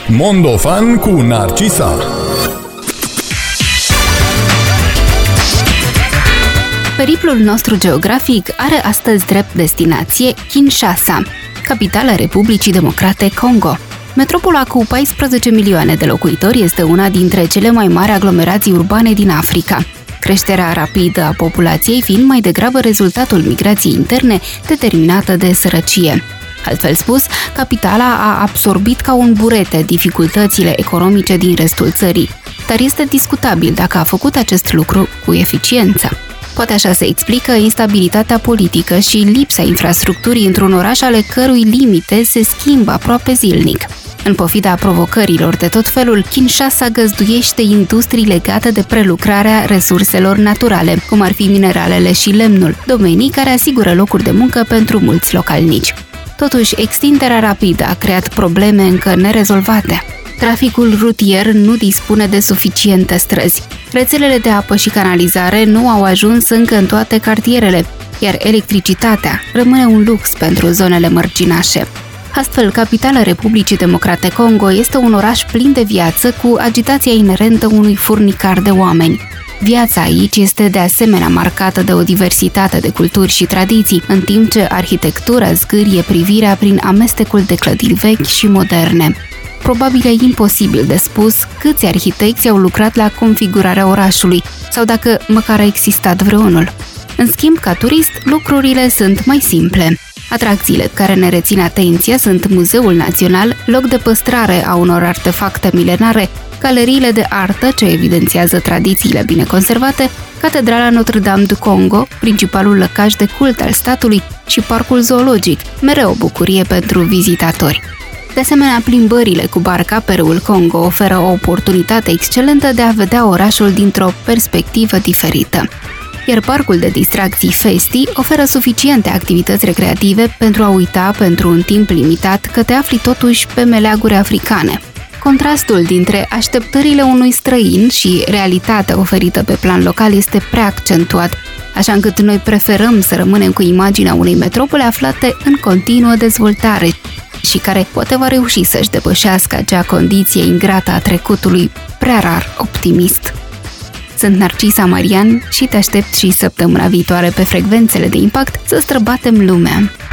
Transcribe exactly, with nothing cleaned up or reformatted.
Mondofan cu Narcisa. Periplul nostru geografic are astăzi drept destinație Kinshasa, capitala Republicii Democrate Congo. Metropola cu paisprezece milioane de locuitori este una dintre cele mai mari aglomerații urbane din Africa. Creșterea rapidă a populației fiind mai degrabă rezultatul migrației interne determinată de sărăcie. Altfel spus, capitala a absorbit ca un burete dificultățile economice din restul țării, dar este discutabil dacă a făcut acest lucru cu eficiență. Poate așa se explică instabilitatea politică și lipsa infrastructurii într-un oraș ale cărui limite se schimbă aproape zilnic. În pofida provocărilor de tot felul, Kinshasa găzduiește industrii legate de prelucrarea resurselor naturale, cum ar fi mineralele și lemnul, domenii care asigură locuri de muncă pentru mulți localnici. Totuși, extinderea rapidă a creat probleme încă nerezolvate. Traficul rutier nu dispune de suficiente străzi. Rețelele de apă și canalizare nu au ajuns încă în toate cartierele, iar electricitatea rămâne un lux pentru zonele mărginașe. Astfel, capitala Republicii Democrate Congo este un oraș plin de viață cu agitația inerentă unui furnicar de oameni. Viața aici este de asemenea marcată de o diversitate de culturi și tradiții, în timp ce arhitectura zgârie privirea prin amestecul de clădiri vechi și moderne. Probabil e imposibil de spus câți arhitecți au lucrat la configurarea orașului, sau dacă măcar a existat vreunul. În schimb, ca turist, lucrurile sunt mai simple. Atracțiile care ne rețin atenția sunt Muzeul Național, loc de păstrare a unor artefacte milenare, galeriile de artă ce evidențiază tradițiile bine conservate, Catedrala Notre-Dame du Congo, principalul lăcaș de cult al statului, și parcul zoologic, mereu o bucurie pentru vizitatori. De asemenea, plimbările cu barca pe râul Congo oferă o oportunitate excelentă de a vedea orașul dintr-o perspectivă diferită. Iar parcul de distracții Festi oferă suficiente activități recreative pentru a uita pentru un timp limitat că te afli totuși pe meleaguri africane. Contrastul dintre așteptările unui străin și realitatea oferită pe plan local este prea accentuat, așa încât noi preferăm să rămânem cu imaginea unei metropole aflate în continuă dezvoltare și care poate va reuși să-și depășească acea condiție ingrată a trecutului, prea rar optimist. Sunt Narcisa Marian și te aștept și săptămâna viitoare pe frecvențele de impact să străbatem lumea.